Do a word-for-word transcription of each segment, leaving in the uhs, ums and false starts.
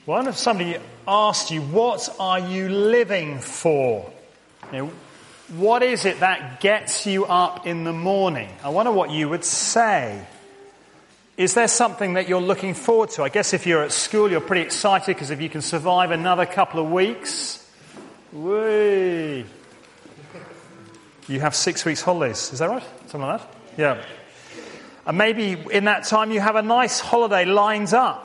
Well, if somebody asked you, what are you living for? You know, what is it that gets you up in the morning? I wonder what you would say. Is there something that you're looking forward to? I guess if you're at school, you're pretty excited because if you can survive another couple of weeks, whee, you have six weeks holidays. Is that right? Something like that? Yeah. And maybe in that time you have a nice holiday lined up.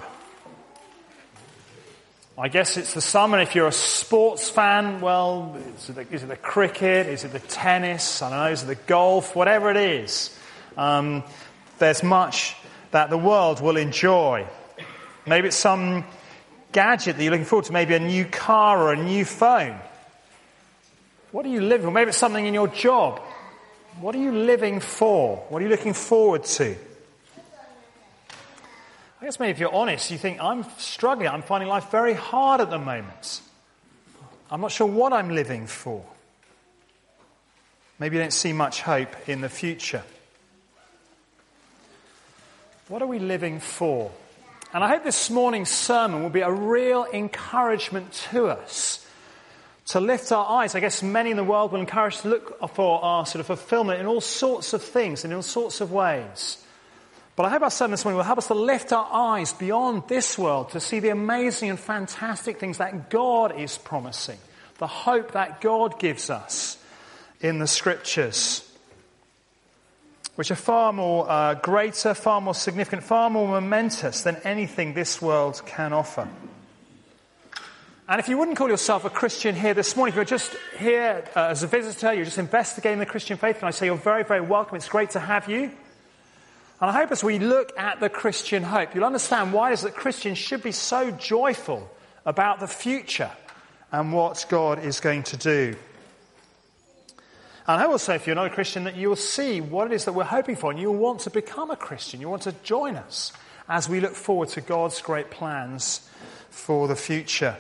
I guess it's the summer. If you're a sports fan, well, is it, the, is it the cricket? Is it the tennis? I don't know. Is it the golf? Whatever it is. Um, there's much that the world will enjoy. Maybe it's some gadget that you're looking forward to. Maybe a new car or a new phone. What are you living for? Maybe it's something in your job. What are you living for? What are you looking forward to? I guess maybe if you're honest, you think, I'm struggling. I'm finding life very hard at the moment. I'm not sure what I'm living for. Maybe you don't see much hope in the future. What are we living for? And I hope this morning's sermon will be a real encouragement to us to lift our eyes. I guess many in the world will encourage us to look for our sort of fulfillment in all sorts of things, in all sorts of ways. But I hope our sermon this morning will help us to lift our eyes beyond this world to see the amazing and fantastic things that God is promising, the hope that God gives us in the Scriptures, which are far more uh, greater, far more significant, far more momentous than anything this world can offer. And if you wouldn't call yourself a Christian here this morning, if you're just here uh, as a visitor, you're just investigating the Christian faith, and I say you're very, very welcome. It's great to have you. And I hope as we look at the Christian hope, you'll understand why it is that Christians should be so joyful about the future and what God is going to do. And I hope also, if you're not a Christian, that you will see what it is that we're hoping for, and you'll want to become a Christian. You want to join us as we look forward to God's great plans for the future.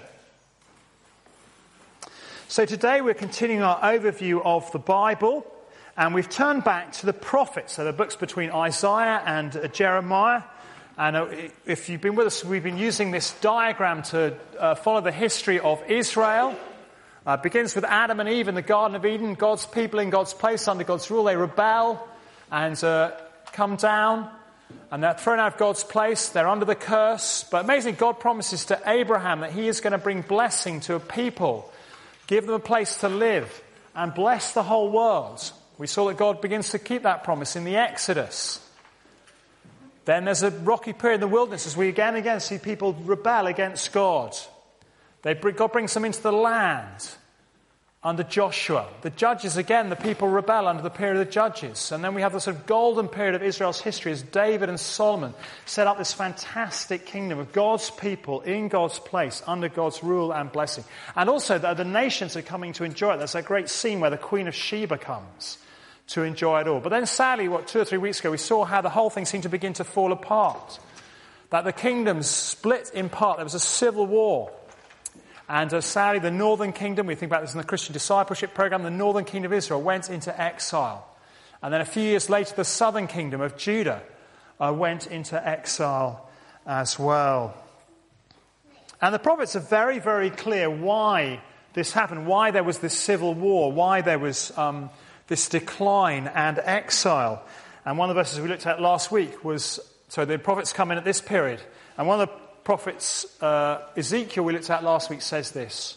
So today we're continuing our overview of the Bible. And we've turned back to the prophets, so the books between Isaiah and uh, Jeremiah. And uh, if you've been with us, we've been using this diagram to uh, follow the history of Israel. Uh, it begins with Adam and Eve in the Garden of Eden, God's people in God's place under God's rule. They rebel and uh, come down, and they're thrown out of God's place. They're under the curse. But amazingly, God promises to Abraham that he is going to bring blessing to a people, give them a place to live, and bless the whole world. We saw that God begins to keep that promise in the Exodus. Then there's a rocky period in the wilderness as we again and again see people rebel against God. They, God brings them into the land under Joshua. The judges, again, the people rebel under the period of the judges. And then we have the sort of golden period of Israel's history as David and Solomon set up this fantastic kingdom of God's people in God's place under God's rule and blessing. And also the, the nations are coming to enjoy it. There's a great scene where the Queen of Sheba comes to enjoy it all. But then sadly, what, two or three weeks ago, we saw how the whole thing seemed to begin to fall apart. That the kingdoms split in part. There was a civil war. And uh, sadly, the northern kingdom, we think about this in the Christian discipleship program, the northern kingdom of Israel went into exile. And then a few years later, the southern kingdom of Judah uh, went into exile as well. And the prophets are very, very clear why this happened, why there was this civil war, why there was um, this decline and exile. And one of the verses we looked at last week was, so the prophets come in at this period, and one of the prophets, uh, Ezekiel, we looked at last week, says this.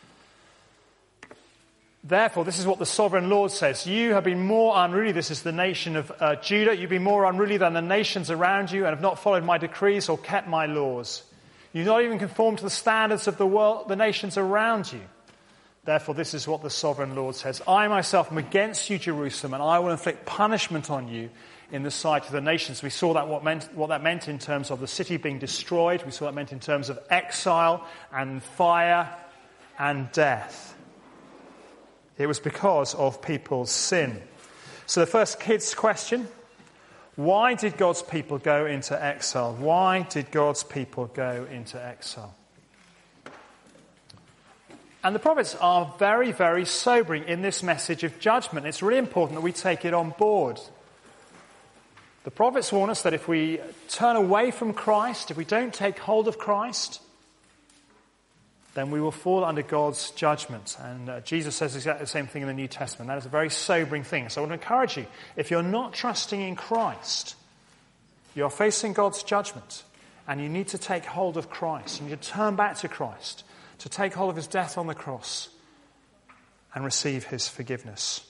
Therefore, this is what the sovereign Lord says. You have been more unruly, this is the nation of uh, Judah, you've been more unruly than the nations around you and have not followed my decrees or kept my laws. You've not even conformed to the standards of the world, the nations around you. Therefore, this is what the sovereign Lord says. I myself am against you, Jerusalem, and I will inflict punishment on you in the sight of the nations. We saw that what meant what that meant in terms of the city being destroyed. We saw that meant in terms of exile and fire and death. It was because of people's sin. So the first kids' question, why did God's people go into exile? Why did God's people go into exile? And the prophets are very, very sobering in this message of judgment. It's really important that we take it on board. The prophets warn us that if we turn away from Christ, if we don't take hold of Christ, then we will fall under God's judgment. And uh, Jesus says exactly the same thing in the New Testament. That is a very sobering thing. So I want to encourage you, if you're not trusting in Christ, you're facing God's judgment, and you need to take hold of Christ. You need to turn back to Christ, to take hold of his death on the cross and receive his forgiveness.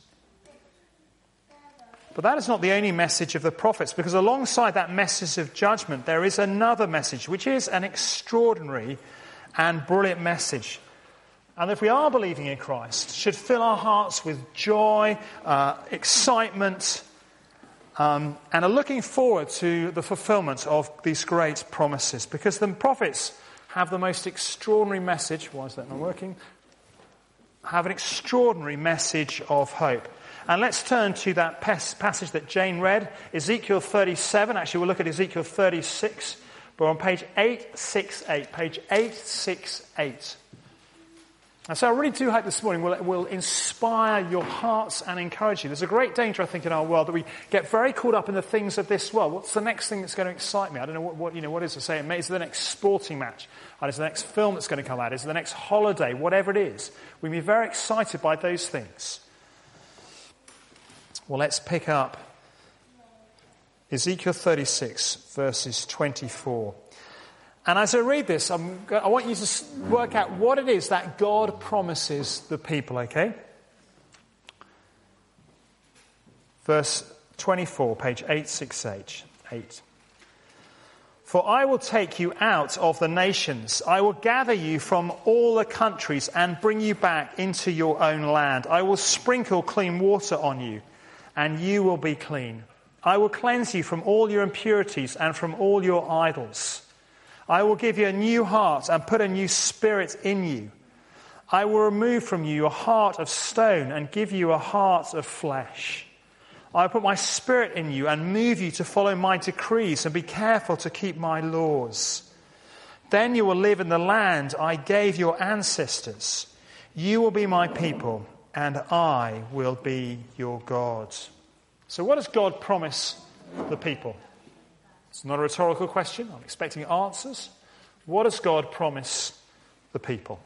But that is not the only message of the prophets, because alongside that message of judgment, there is another message, which is an extraordinary and brilliant message. And if we are believing in Christ, it should fill our hearts with joy, uh, excitement, um, and are looking forward to the fulfillment of these great promises. Because the prophets have the most extraordinary message. Why is that not working? Have an extraordinary message of hope. And let's turn to that passage that Jane read, Ezekiel thirty-seven. Actually, we'll look at Ezekiel thirty-six. But on page eight sixty-eight, page eight sixty-eight. And so I really do hope this morning will, will inspire your hearts and encourage you. There's a great danger, I think, in our world that we get very caught up in the things of this world. What's the next thing that's going to excite me? I don't know what, what you know. What is it saying? Is it the next sporting match? Is it the next film that's going to come out? Is it the next holiday? Whatever it is. We can be very excited by those things. Well, let's pick up Ezekiel thirty-six, verses twenty-four. And as I read this, I'm, I want you to work out what it is that God promises the people, okay? Verse twenty-four, page eight sixty-eight. For I will take you out of the nations. I will gather you from all the countries and bring you back into your own land. I will sprinkle clean water on you, and you will be clean. I will cleanse you from all your impurities and from all your idols. I will give you a new heart and put a new spirit in you. I will remove from you a heart of stone and give you a heart of flesh. I will put my spirit in you and move you to follow my decrees and be careful to keep my laws. Then you will live in the land I gave your ancestors. You will be my people, and I will be your God. So what does God promise the people? It's not a rhetorical question. I'm expecting answers. What does God promise the people?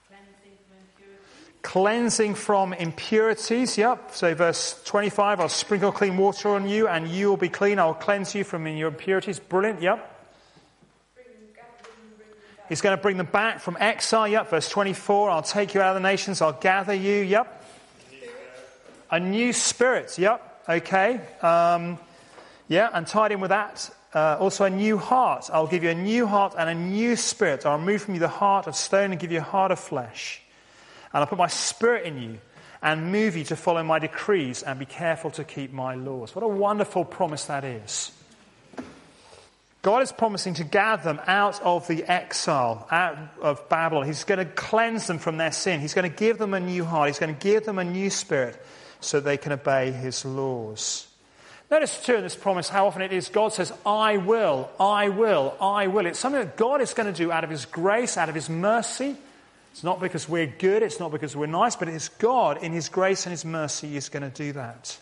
Cleansing from impurities. Yep. So verse twenty-five, I'll sprinkle clean water on you and you will be clean. I'll cleanse you from your impurities. Brilliant. Yep. He's going to bring them back from exile. Yep. Verse twenty-four, I'll take you out of the nations. I'll gather you. Yep. A new spirit. Yep. Okay. Um, yeah. And tied in with that, uh, also a new heart. I'll give you a new heart and a new spirit. I'll remove from you the heart of stone and give you a heart of flesh. And I'll put my spirit in you and move you to follow my decrees and be careful to keep my laws. What a wonderful promise that is. God is promising to gather them out of the exile, out of Babylon. He's going to cleanse them from their sin. He's going to give them a new heart. He's going to give them a new spirit so they can obey his laws. Notice too in this promise how often it is God says, I will, I will, I will. It's something that God is going to do out of his grace, out of his mercy. It's not because we're good, it's not because we're nice, but it's God in his grace and his mercy is going to do that.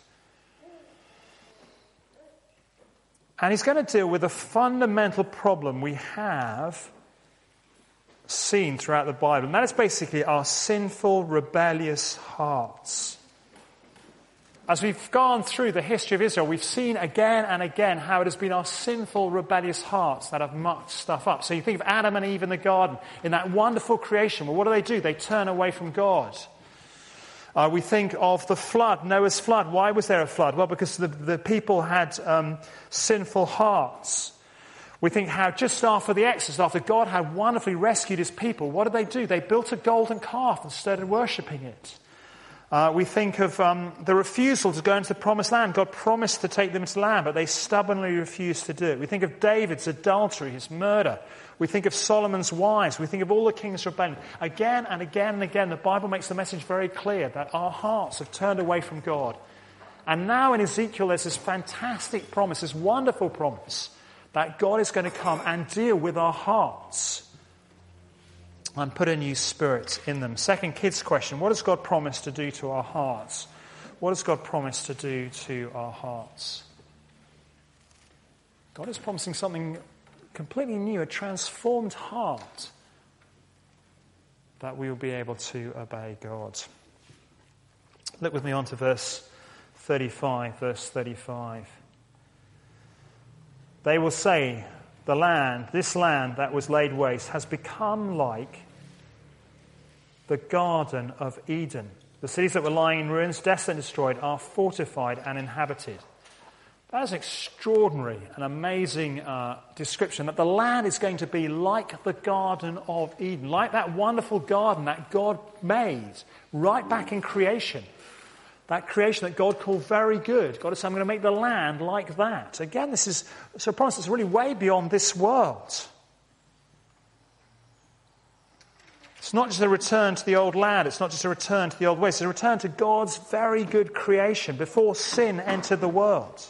And he's going to deal with a fundamental problem we have seen throughout the Bible. And that is basically our sinful, rebellious hearts. As we've gone through the history of Israel, we've seen again and again how it has been our sinful, rebellious hearts that have mucked stuff up. So you think of Adam and Eve in the garden, in that wonderful creation. Well, what do they do? They turn away from God. Uh, we think of the flood, Noah's flood. Why was there a flood? Well, because the, the people had um, sinful hearts. We think how just after the Exodus, after God had wonderfully rescued his people, what did they do? They built a golden calf and started worshipping it. Uh, we think of um, the refusal to go into the promised land. God promised to take them into the land, but they stubbornly refused to do it. We think of David's adultery, his murder. We think of Solomon's wives. We think of all the kings of rebellion. Again and again and again, the Bible makes the message very clear that our hearts have turned away from God. And now in Ezekiel, there's this fantastic promise, this wonderful promise, that God is going to come and deal with our hearts and put a new spirit in them. Second kids question, what does God promise to do to our hearts? What does God promise to do to our hearts? God is promising something completely new, a transformed heart. that we will be able to obey God. Look with me on to verse thirty-five, verse thirty-five. They will say, the land, this land that was laid waste, has become like the Garden of Eden. The cities that were lying in ruins, desolate and destroyed, are fortified and inhabited. That is an extraordinary and amazing uh, description, that the land is going to be like the Garden of Eden, like that wonderful garden that God made right back in creation. That creation that God called very good. God said, I'm going to make the land like that. Again, this is so a promise that's really way beyond this world. It's not just a return to the old land. It's not just a return to the old ways. It's a return to God's very good creation before sin entered the world.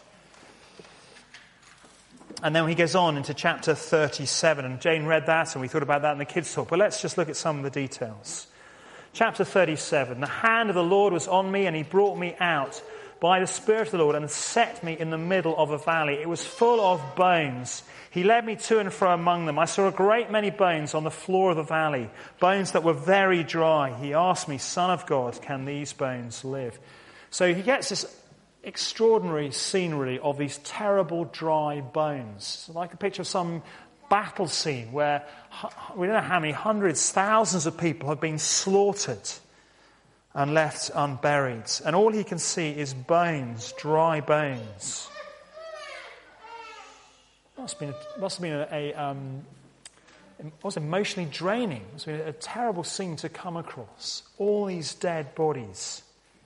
And then he goes on into chapter thirty-seven. And Jane read that and we thought about that in the kids' talk. But let's just look at some of the details. Chapter thirty-seven. The hand of the Lord was on me and he brought me out by the Spirit of the Lord and set me in the middle of a valley. It was full of bones. He led me to and fro among them. I saw a great many bones on the floor of the valley, bones that were very dry. He asked me, Son of God, can these bones live? So he gets this extraordinary scenery of these terrible dry bones. It's like a picture of some battle scene where we don't know how many hundreds, thousands of people have been slaughtered and left unburied. And all he can see is bones, dry bones. It must have been a, must have been a, a um, it was emotionally draining. It must have been a terrible scene to come across. All these dead bodies.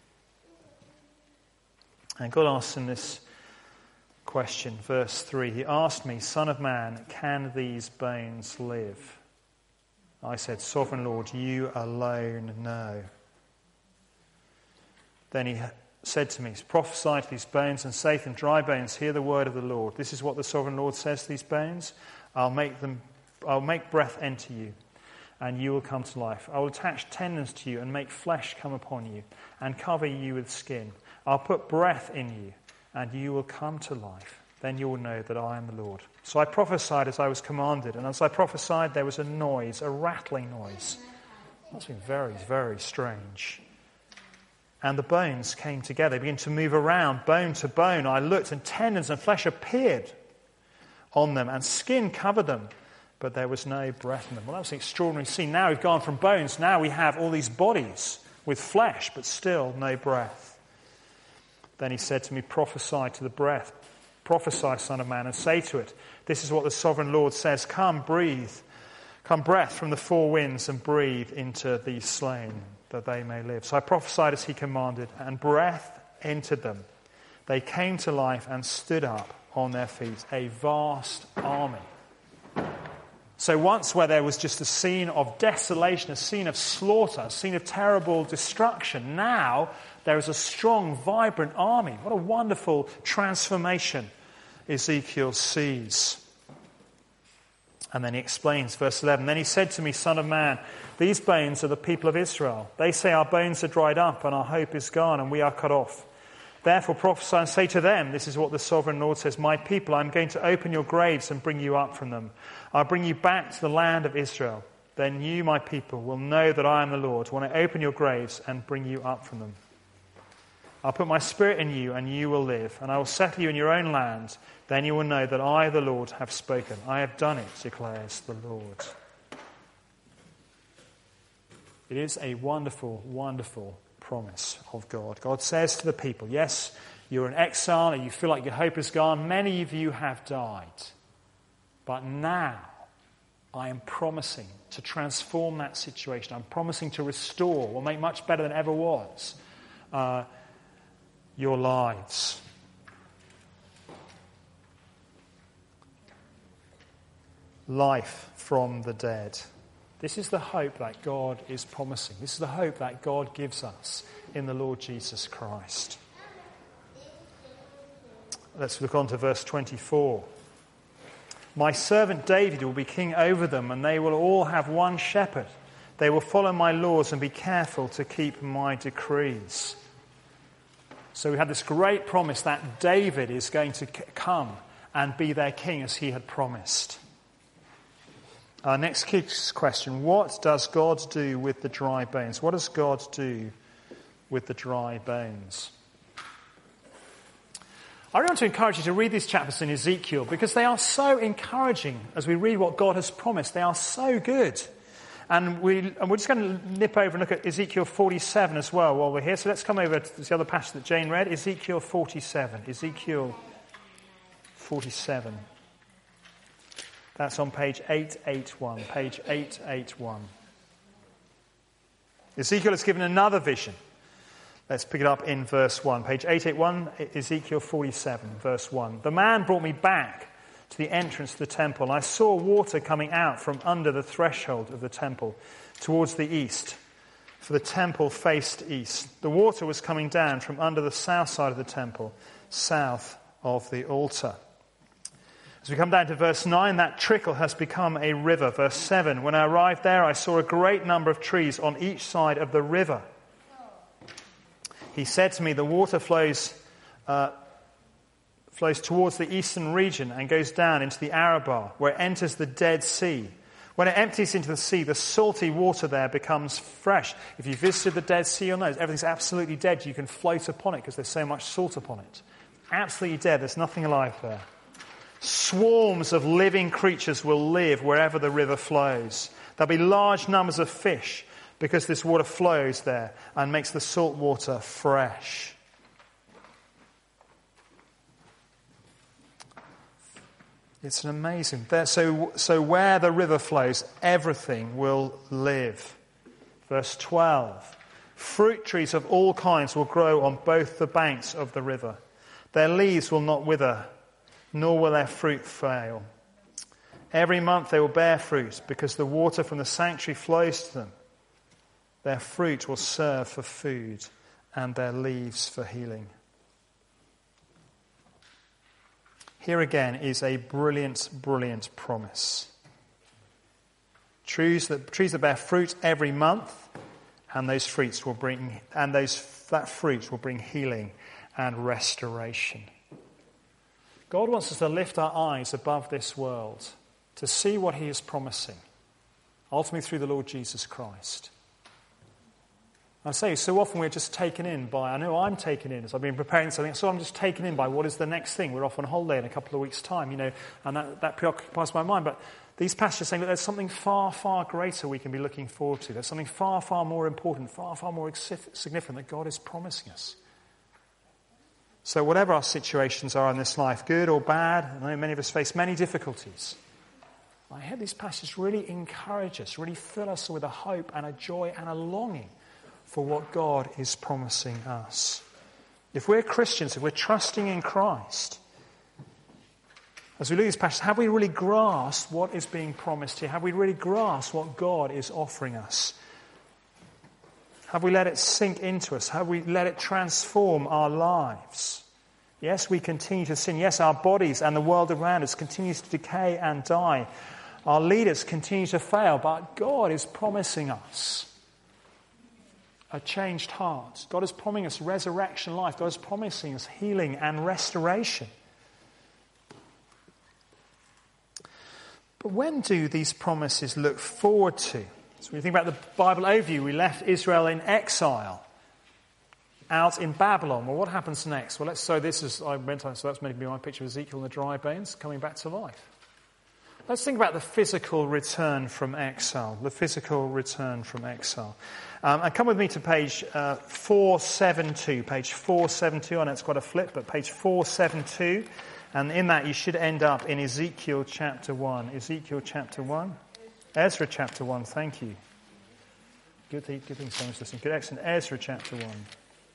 And God asks him this question, verse three. He asked me, Son of man, can these bones live? I said, Sovereign Lord, you alone know. Then he said to me, prophesy to these bones and say to them, dry bones, hear the word of the Lord. This is what the Sovereign Lord says to these bones. I'll make them, I'll make breath enter you, and you will come to life. I will attach tendons to you and make flesh come upon you and cover you with skin. I'll put breath in you, and you will come to life. Then you will know that I am the Lord. So I prophesied as I was commanded, and as I prophesied there was a noise, a rattling noise. That's been very, very strange. And the bones came together, they began to move around, bone to bone. I looked, and tendons and flesh appeared on them, and skin covered them, but there was no breath in them. Well, that was an extraordinary scene. Now we've gone from bones, now we have all these bodies with flesh, but still no breath. Then he said to me, prophesy to the breath. Prophesy, Son of Man, and say to it, this is what the Sovereign Lord says. Come, breathe. Come, breath from the four winds, and breathe into these slain, that they may live. So I prophesied as he commanded, and breath entered them. They came to life and stood up on their feet, a vast army. So once where there was just a scene of desolation, a scene of slaughter, a scene of terrible destruction, now there is a strong, vibrant army. What a wonderful transformation Ezekiel sees. And then he explains, verse eleven, then he said to me, Son of man, these bones are the people of Israel. They say our bones are dried up and our hope is gone and we are cut off. Therefore prophesy and say to them, this is what the Sovereign Lord says, my people, I'm going to open your graves and bring you up from them. I'll bring you back to the land of Israel. Then you, my people, will know that I am the Lord when I open your graves and bring you up from them. I'll put my spirit in you and you will live, and I will settle you in your own land. Then you will know that I, the Lord, have spoken. I have done it, declares the Lord. It is a wonderful, wonderful promise of God. God says to the people, yes, you're in exile and you feel like your hope is gone. Many of you have died. But now I am promising to transform that situation. I'm promising to restore, or make much better than ever was, uh, your lives. Life from the dead. This is the hope that God is promising. This is the hope that God gives us in the Lord Jesus Christ. Let's look on to verse twenty-four. My servant David will be king over them, and they will all have one shepherd. They will follow my laws and be careful to keep my decrees. So we had this great promise that David is going to come and be their king as he had promised. Our next key question, what does God do with the dry bones? What does God do with the dry bones? I want to encourage you to read these chapters in Ezekiel because they are so encouraging as we read what God has promised. They are so good. And, we, and we're just going to nip over and look at Ezekiel forty-seven as well while we're here. So let's come over to the other passage that Jane read, Ezekiel forty-seven. Ezekiel forty-seven. That's on page eight eighty-one. Page eight eighty-one. Ezekiel has given another vision. Let's pick it up in verse one. Page eight eighty-one, Ezekiel forty-seven, verse one. The man brought me back to the entrance to the temple, and I saw water coming out from under the threshold of the temple towards the east, for the temple faced east. The water was coming down from under the south side of the temple, south of the altar. As we come down to verse nine, that trickle has become a river. Verse seven, when I arrived there, I saw a great number of trees on each side of the river. He said to me, the water flows uh, flows towards the eastern region and goes down into the Arabah, where it enters the Dead Sea. When it empties into the sea, the salty water there becomes fresh. If you visited the Dead Sea, you'll know everything's absolutely dead. You can float upon it because there's so much salt upon it. Absolutely dead. There's nothing alive there. Swarms of living creatures will live wherever the river flows. There'll be large numbers of fish because this water flows there and makes the salt water fresh. It's an amazing. So, so where the river flows, everything will live. Verse twelve. Fruit trees of all kinds will grow on both the banks of the river. Their leaves will not wither, nor will their fruit fail. Every month they will bear fruit, because the water from the sanctuary flows to them. Their fruit will serve for food, and their leaves for healing. Here again is a brilliant, brilliant promise. Trees that, trees that bear fruit every month, and those fruits will bring, and those that fruit will bring healing and restoration. God wants us to lift our eyes above this world to see what He is promising, ultimately through the Lord Jesus Christ. I say, so often we're just taken in by, I know I'm taken in as I've been preparing something, so I'm just taken in by what is the next thing. We're off on holiday in a couple of weeks' time, you know, and that, that preoccupies my mind. But these passages are saying that there's something far, far greater we can be looking forward to. There's something far, far more important, far, far more significant that God is promising us. So whatever our situations are in this life, good or bad, I know many of us face many difficulties. I hope these passages really encourage us, really fill us with a hope and a joy and a longing for what God is promising us. If we're Christians, if we're trusting in Christ, as we look at these passages, have we really grasped what is being promised here? Have we really grasped what God is offering us? Have we let it sink into us? Have we let it transform our lives? Yes, we continue to sin. Yes, our bodies and the world around us continues to decay and die. Our leaders continue to fail, but God is promising us a changed heart. God is promising us resurrection life. God is promising us healing and restoration. But when do these promises look forward to? So when you think about the Bible overview, we left Israel in exile, out in Babylon. Well, what happens next? Well, let's so this is I went on, so that's maybe my picture of Ezekiel and the dry bones coming back to life. Let's think about the physical return from exile. The physical return from exile. Um, and come with me to page uh, four seventy-two. Page four seventy-two. I know it's quite a flip, but page four seventy-two. And in that you should end up in Ezekiel chapter one. Ezekiel chapter one. Ezra chapter one. Thank you. Good, good thing someone's listening. Good, excellent. Ezra chapter one.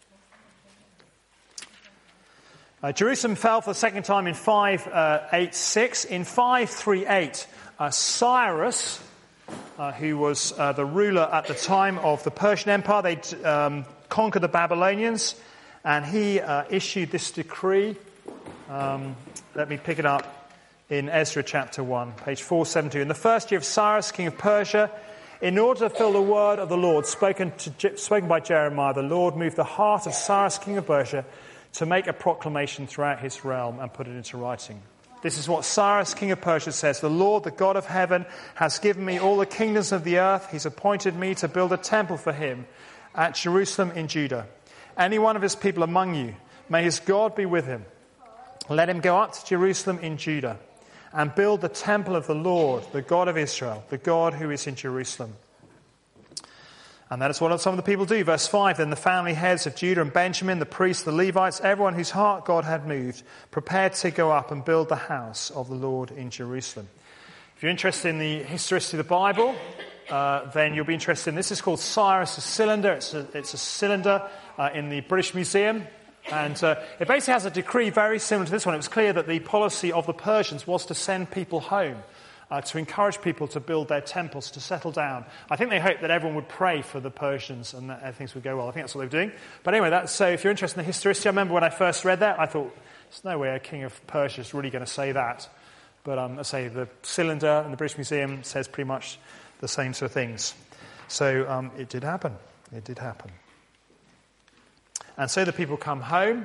Uh, Jerusalem fell for the second time in five eighty-six. In five thirty-eight, uh, Cyrus, uh, who was uh, the ruler at the time of the Persian Empire, they um, conquered the Babylonians, and he uh, issued this decree. Um, let me pick it up in Ezra chapter one, page four seventy-two. In the first year of Cyrus, king of Persia, in order to fulfill the word of the Lord spoken, to, spoken by Jeremiah, the Lord moved the heart of Cyrus, king of Persia, to make a proclamation throughout his realm and put it into writing. This is what Cyrus, king of Persia, says. The Lord, the God of heaven, has given me all the kingdoms of the earth. He's appointed me to build a temple for him at Jerusalem in Judah. Any one of his people among you, may his God be with him. Let him go up to Jerusalem in Judah and build the temple of the Lord, the God of Israel, the God who is in Jerusalem. And that is what some of the people do. Verse five, then the family heads of Judah and Benjamin, the priests, the Levites, everyone whose heart God had moved, prepared to go up and build the house of the Lord in Jerusalem. If you're interested in the historicity of the Bible, uh, then you'll be interested in this. Is called Cyrus' cylinder. It's a, it's a cylinder uh, in the British Museum. And uh, it basically has a decree very similar to this one. It was clear that the policy of the Persians was to send people home. Uh, to encourage people to build their temples, to settle down. I think they hoped that everyone would pray for the Persians and that things would go well. I think that's what they were doing. But anyway, that's, so if you're interested in the historicity, I remember when I first read that, I thought, there's no way a king of Persia is really going to say that. But um, I say the cylinder in the British Museum says pretty much the same sort of things. So um, it did happen. It did happen. And so the people come home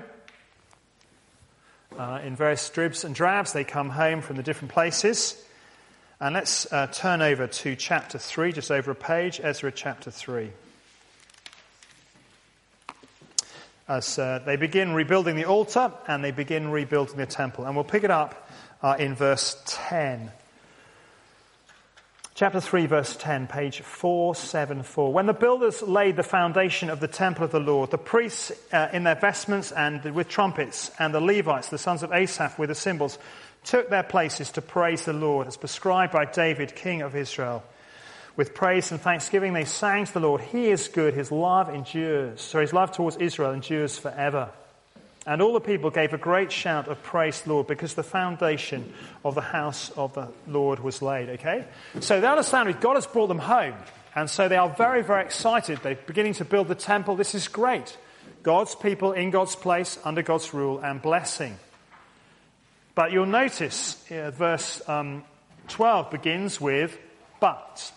uh, in various dribs and drabs. They come home from the different places. And let's uh, turn over to chapter three, just over a page, Ezra chapter three. As uh, they begin rebuilding the altar and they begin rebuilding the temple. And we'll pick it up uh, in verse ten. Chapter three, verse ten, page four seventy-four. When the builders laid the foundation of the temple of the Lord, the priests uh, in their vestments and with trumpets, and the Levites, the sons of Asaph, with the cymbals, took their places to praise the Lord, as prescribed by David, king of Israel. With praise and thanksgiving they sang to the Lord, He is good, His love endures. So His love towards Israel endures forever. And all the people gave a great shout of praise to the Lord, because the foundation of the house of the Lord was laid. Okay? So they understand that God has brought them home. And so they are very, very excited. They're beginning to build the temple. This is great. God's people in God's place, under God's rule and blessing. But you'll notice uh, verse um, twelve begins with, but.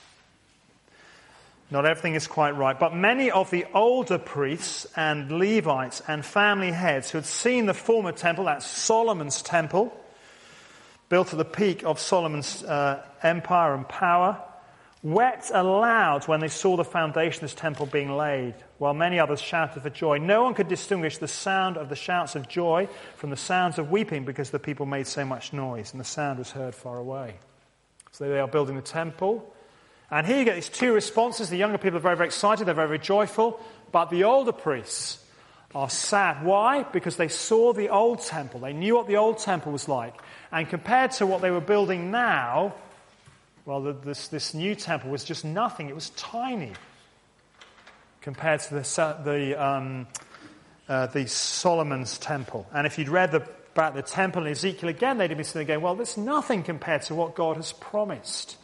Not everything is quite right. But many of the older priests and Levites and family heads who had seen the former temple, that's Solomon's temple, built at the peak of Solomon's uh, empire and power, wept aloud when they saw the foundation of this temple being laid, while many others shouted for joy. No one could distinguish the sound of the shouts of joy from the sounds of weeping, because the people made so much noise, and the sound was heard far away. So they are building the temple. And here you get these two responses. The younger people are very, very excited. They're very, very joyful. But the older priests are sad. Why? Because they saw the old temple. They knew what the old temple was like. And compared to what they were building now, well, the, this, this new temple was just nothing. It was tiny compared to the, the, um, uh, the Solomon's temple. And if you'd read the, about the temple in Ezekiel again, they'd be sitting there going, well, there's nothing compared to what God has promised.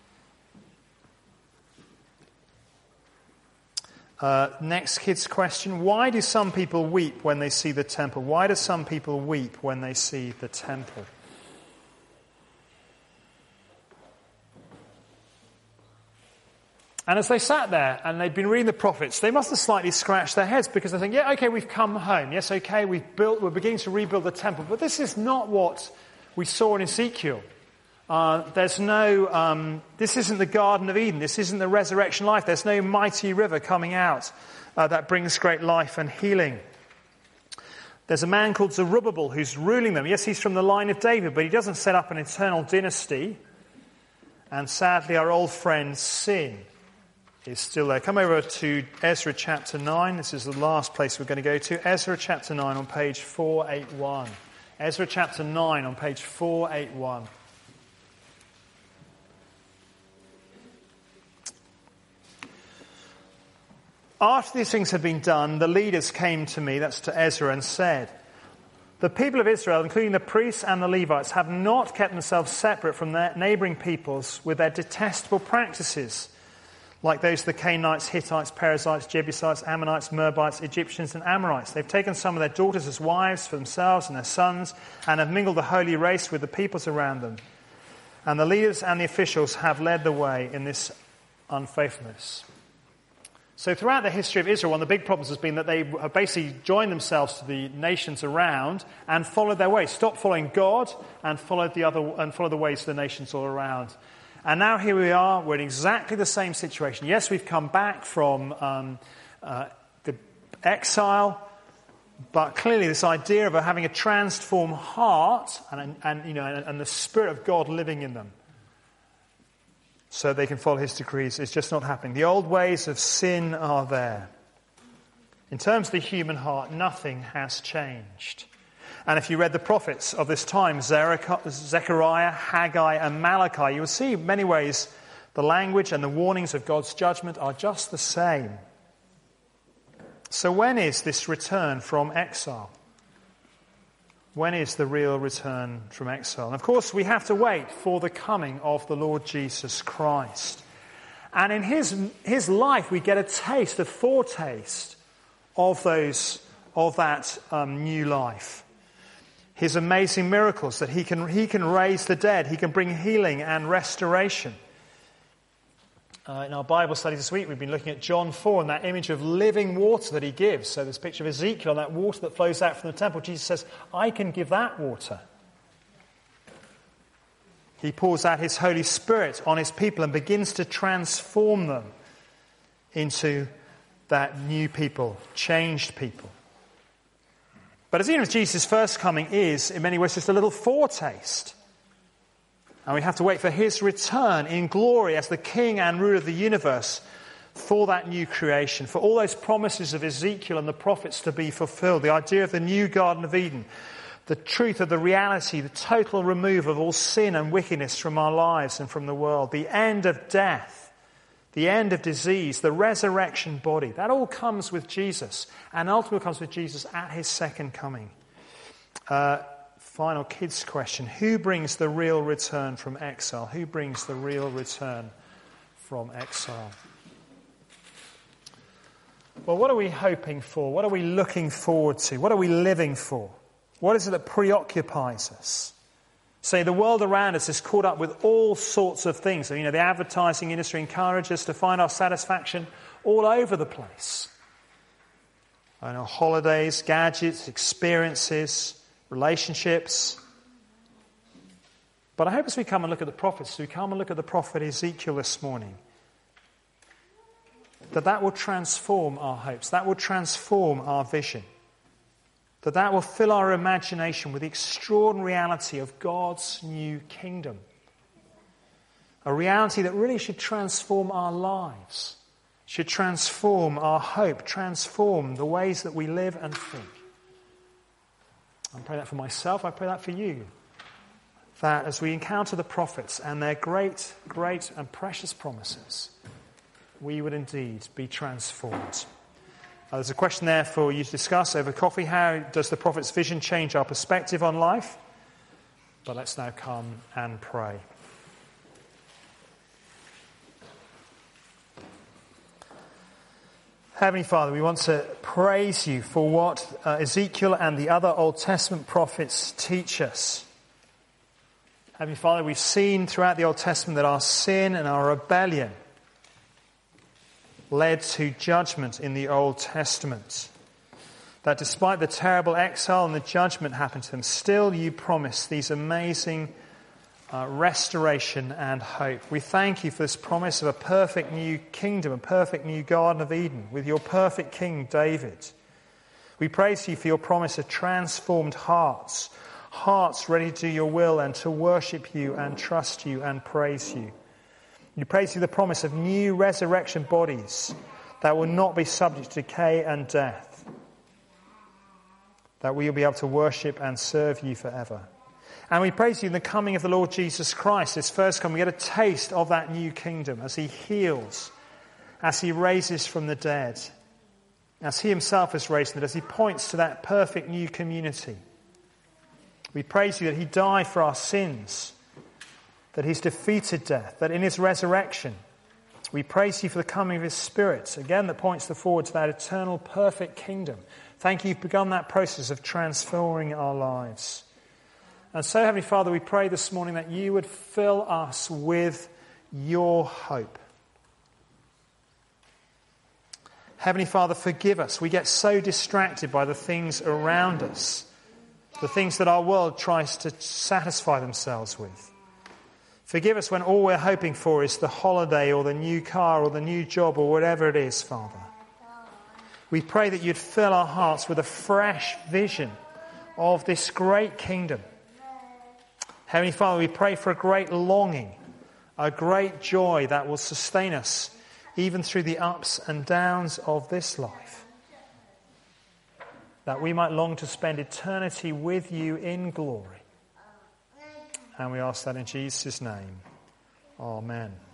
Uh, next kids' question. Why do some people weep when they see the temple? Why do some people weep when they see the temple? And as they sat there and they'd been reading the prophets, they must have slightly scratched their heads, because they think, yeah, okay, we've come home. Yes, okay, we've built, we're beginning to rebuild the temple. But this is not what we saw in Ezekiel. Uh, there's no, um, this isn't the Garden of Eden. This isn't the resurrection life. There's no mighty river coming out uh, that brings great life and healing. There's a man called Zerubbabel who's ruling them. Yes, he's from the line of David, but he doesn't set up an eternal dynasty. And sadly, our old friend sin is still there. Come over to Ezra chapter nine. This is the last place we're going to go to. Ezra chapter nine on page four eighty-one. Ezra chapter nine on page four eighty-one. After these things had been done, the leaders came to me, that's to Ezra, and said, the people of Israel, including the priests and the Levites, have not kept themselves separate from their neighbouring peoples with their detestable practices, like those of the Canaanites, Hittites, Perizzites, Jebusites, Ammonites, Moabites, Egyptians and Amorites. They've taken some of their daughters as wives for themselves and their sons, and have mingled the holy race with the peoples around them. And the leaders and the officials have led the way in this unfaithfulness. So throughout the history of Israel, one of the big problems has been that they have basically joined themselves to the nations around and followed their ways, stopped following God and followed the other and followed the ways of the nations all around. And now here we are, we're in exactly the same situation. Yes, we've come back from um, uh, the exile, but clearly this idea of having a transformed heart and, and you know and, and the Spirit of God living in them, so they can follow his decrees, it's just not happening. The old ways of sin are there. In terms of the human heart, nothing has changed. And if you read the prophets of this time, Zechariah, Haggai and Malachi, you will see in many ways the language and the warnings of God's judgment are just the same. So when is this return from exile? When is the real return from exile? And of course, we have to wait for the coming of the Lord Jesus Christ. And in his, his life, we get a taste, a foretaste of those, of that um, new life. His amazing miracles that he can, he can raise the dead. He can bring healing and restoration. Uh, in our Bible study this week, we've been looking at John four and that image of living water that he gives. So this picture of Ezekiel, that water that flows out from the temple. Jesus says, I can give that water. He pours out his Holy Spirit on his people and begins to transform them into that new people, changed people. But as even as Jesus' first coming is, in many ways, just a little foretaste. And we have to wait for his return in glory as the king and ruler of the universe for that new creation, for all those promises of Ezekiel and the prophets to be fulfilled, the idea of the new Garden of Eden, the truth of the reality, the total remove of all sin and wickedness from our lives and from the world, the end of death, the end of disease, the resurrection body. That all comes with Jesus and ultimately comes with Jesus at his second coming. Uh, Final kids question. Who brings the real return from exile? Who brings the real return from exile? Well, what are we hoping for? What are we looking forward to? What are we living for? What is it that preoccupies us? Say, the world around us is caught up with all sorts of things. You know, the advertising industry encourages us to find our satisfaction all over the place. I know, holidays, gadgets, experiences, relationships. But I hope as we come and look at the prophets, we come and look at the prophet Ezekiel this morning, that that will transform our hopes, that will transform our vision, that that will fill our imagination with the extraordinary reality of God's new kingdom. A reality that really should transform our lives, should transform our hope, transform the ways that we live and think. I pray that for myself, I pray that for you. That as we encounter the prophets and their great, great and precious promises, we would indeed be transformed. Uh, there's a question there for you to discuss over coffee. How does the prophet's vision change our perspective on life? But let's now come and pray. Heavenly Father, we want to praise you for what uh, Ezekiel and the other Old Testament prophets teach us. Heavenly Father, we've seen throughout the Old Testament that our sin and our rebellion led to judgment in the Old Testament. That despite the terrible exile and the judgment happened to them, still you promise these amazing Uh, restoration and hope. We thank you for this promise of a perfect new kingdom, a perfect new Garden of Eden with your perfect King David. We praise you for your promise of transformed hearts, hearts ready to do your will and to worship you and trust you and praise you. We praise you for the promise of new resurrection bodies that will not be subject to decay and death, that we will be able to worship and serve you forever. And we praise you in the coming of the Lord Jesus Christ, his first coming. We get a taste of that new kingdom as he heals, as he raises from the dead, as he himself is raised from the dead, as he points to that perfect new community. We praise you that he died for our sins, that he's defeated death, that in his resurrection, we praise you for the coming of his Spirit, again, that points forward to that eternal perfect kingdom. Thank you, you've begun that process of transforming our lives. And so, Heavenly Father, we pray this morning that you would fill us with your hope. Heavenly Father, forgive us. We get so distracted by the things around us, the things that our world tries to satisfy themselves with. Forgive us when all we're hoping for is the holiday or the new car or the new job or whatever it is, Father. We pray that you'd fill our hearts with a fresh vision of this great kingdom. Heavenly Father, we pray for a great longing, a great joy that will sustain us even through the ups and downs of this life. That we might long to spend eternity with you in glory. And we ask that in Jesus' name. Amen.